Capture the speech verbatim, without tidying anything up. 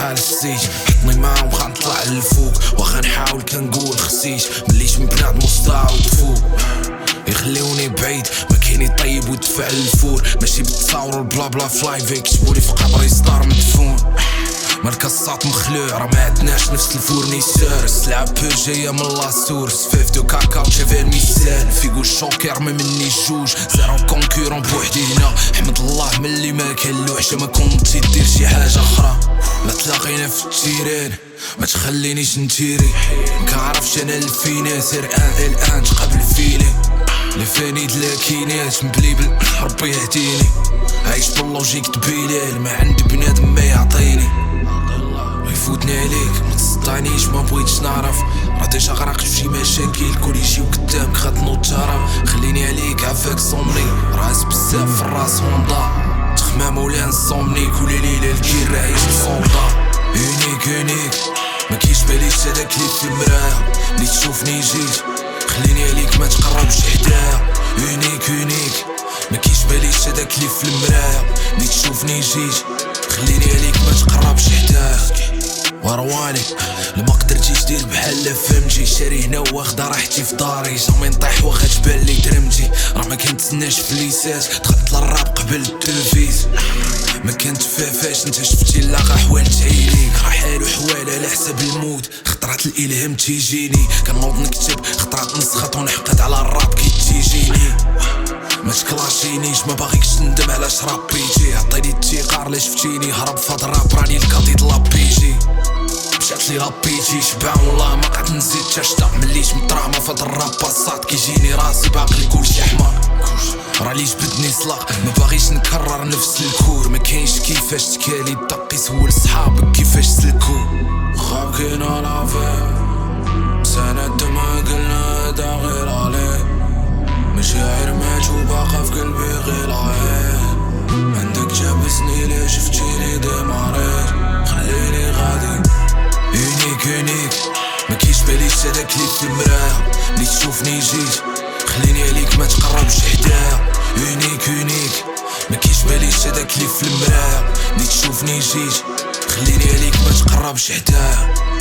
بحال السيج حطني معاهم غنطلع للفوق واخا نحاول كنقول خسيش مليش من بنادم مستعود فوق يخليوني بعيد ما كاين يطيب ودفع للفور ماشي بالتصاور والبلا بلا فلاي فيك كتبولي في قبري صدار مدفون مركز الصاط مخلوع راه ما عندناش نفس الفورنيسور السلعة بور جاية من لاسور سفيف دو كاكا شافي المثال فيقو الشوكير ما مني جوج زيرو كونكورون بوحدي هنا حمد الله ملي ما كان لوحش ما كنتي دير شي حاجة اخرى لا تلاقينا في التيران ما تخلينيش نتيري مكنعرفش انا الفينا سير ان الان تقابل فيني لفاني دلاكينات مبليبل ربي يهديني عايش باللوجيك دبيلال ما عند بنادم ما يعطيني يفوتني عليك ما تصدعنيش ما بغيتش نعرف راه ديجا غرق في شي مشاكل كل يجيو قدامك غتنوض تهرب خليني عليك عفاك صومني راس بزاف في الراس هوندا تخمام ولا نصومني كل ليله الكير عايش بصودا يونيك يونيك ما كيش باليش هداك لي في المرايا ملي تشوفني جيت خليني عليك ما تقربش حدايا يونيك يونيك ما كيش باليش هداك لي في المرايا ملي تشوفني جيت خليني عليك ما تقربش حدايا ورواني لما قدرتيش دير بحال لا فهمتي شاري هنا واخدا راحتي في داري جامي نطيح واخا تبان لي درمتي راه ما كنتسناش فليسات دخلت للراب قبل التلفيز ما كنت فافاش انت شفتي لاقا حوال تعينيك راه حالو حوال على حساب الموت خطرات الالهام تيجيني كنوض نكتب خطرات نسخط ونحقد على الراب كي تيجيني ما تكلاشينيش ما باغيكش ندم علاش رابيتي عطيني التيقار لا شفتيني هرب فهاد الراب راني القضيد لابيتي مشات لي لابيتي شبعان والله ما قعدت نزيد تشتا مليش مطراما فهاد الراب باصات كيجيني راسي باقي كلشي حمار راه لي جبدني صلاق ما باغيش نكرر نفس الكور ما كاينش كيفاش تكالي دقي سول صحابك كيفاش سلكو خاكينا لافي سند ما قلنا هدا غير عليه مشاعر مات وباقا في قلبي غير عين عندك جابسني لي شفتيني ديماريت خليني غادي يونيك يونيك ما كيش باليش هداك لي في المرايا ملي تشوفني جيت خليني عليك ما تقربش حدايا يونيك يونيك ما كيش باليش هداك لي في المرايا ملي تشوفني جيت خليني عليك ما تقربش حدايا